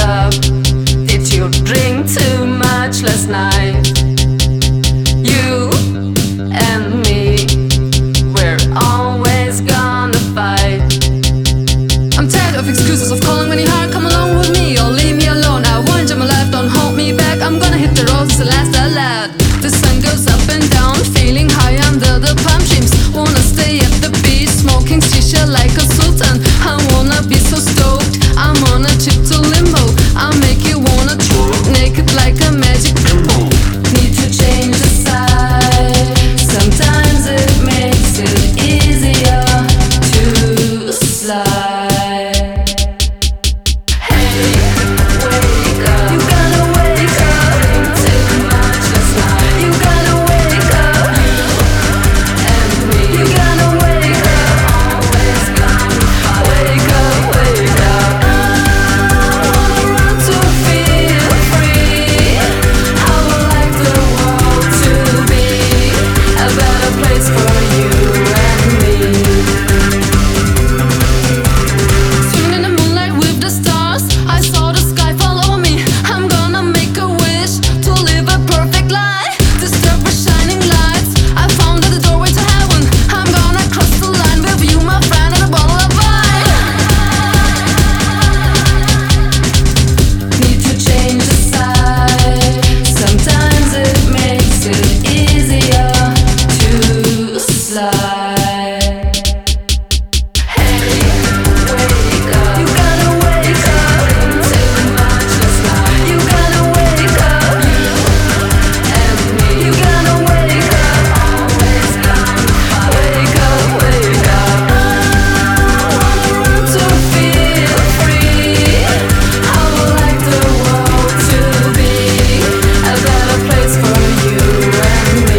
up? Did you drink too much last night? You and me, we're always gonna fight. I'm tired of excuses of calling when you're hard. Come along with me or leave me alone. I want you my life, don't hold me back. I'm gonna hit the road, it's the last I loud. The sun goes up and down, feeling high under the palm trees. Wanna stay at the beach, smoking shisha like a sultan. I wanna be so stoked, I'm on a trip to limbo. I'll make you wanna twerk naked like a magic bimbo. Need to change the side. Sometimes it makes it easier to slide. Hey, wake up. You gotta wake up. Too much last night. You gotta wake up. And me. You gotta wake up. Always gonna fight. Wake up, wake up. I wanna run to feel free. I would like the world to be a better place for you and me. Swimming in the moonlight with the stars, I saw the sky fall over me. I'm gonna make a wish to live a perfect life. Disturb with shining lights, I found the doorway to heaven. I'm gonna cross the line with you, my friend, and a bottle of wine. Need to change the side. Sometimes it makes it easier to slide. Hey, wake up. You gotta wake up. Too much last night. You gotta wake up. And me. You gotta wake up. Always gonna fight. Wake up, wake up. I wanna run to feel free. I would like the world to be a better place for you and me.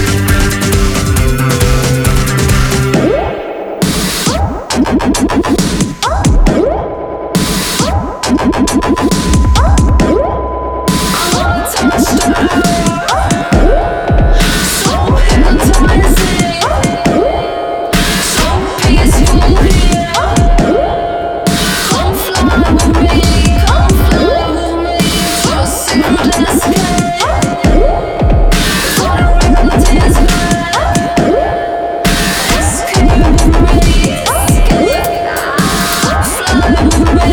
I wanna touch the earth, so hypnotizing, so peaceful here. Come fly with me, come fly with me to see the sky. For the reality is bad. Escape with me, escape. Fly with me.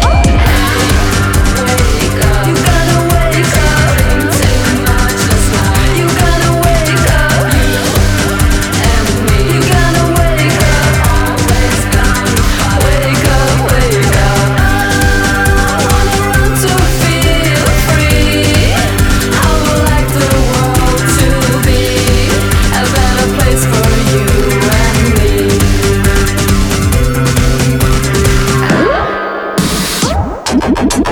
Wake up. You gotta wake up. Too much last night. You gotta wake up. And me. You gotta wake up. Always gonna fight. Wake up, wake up. I wanna run to feel free. I would like the world to be a better place for you and me.